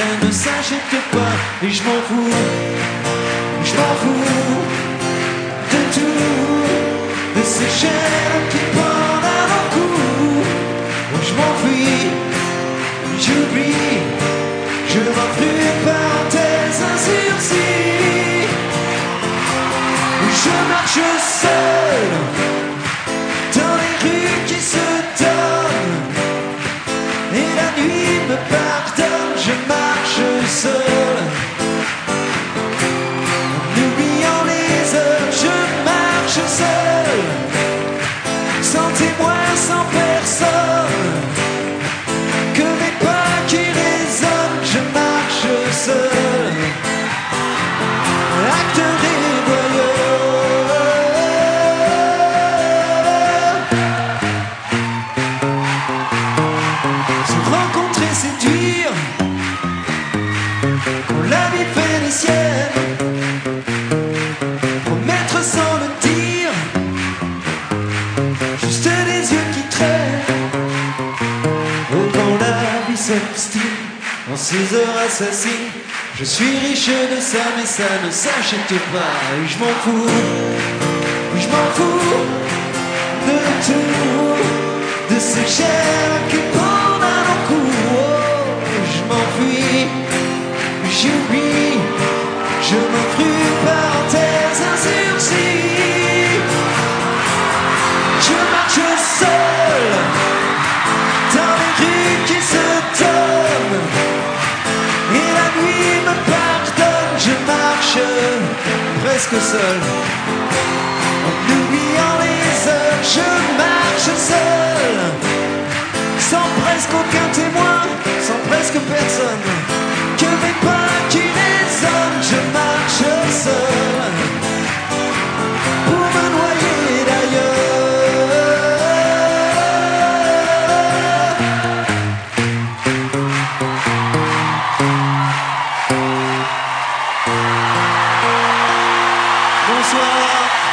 ne s'achète pas. Et je m'en fous de tout, de ces chaînes qui pendent à mon cou. Je m'enfuis, j'oublie, je m'offre une parenthèse, un sursis. Je marche seul dans les rues qui se donnent, et la nuit me pardonne. Je marche seul, en oubliant les heures. Je marche seul, sans témoin, sans personne, que mes pas qui résonnent. Je marche seul, acteur rencontrer, séduire, quand la vie fait les siennes, promettre sans le dire, juste des yeux qui traînent. Oh, quand la vie s'obstine en ces heures assassines, je suis riche de ça, mais ça ne s'achète pas. Et je m'en fous de tout, de ces chaînes qui pendent à mon cou. Je m'enfuis, j'oublie, je m'offre une parenthèse, un sursis. Je marche seul dans les rues qui se donnent, et la nuit me pardonne. Je marche presque seul, en oubliant les heures. Je marche seul, sans presque aucun témoin, sans presque personne, que mes pas qui résonnent. Je marche seul, pour me noyer d'ailleurs. Bonsoir.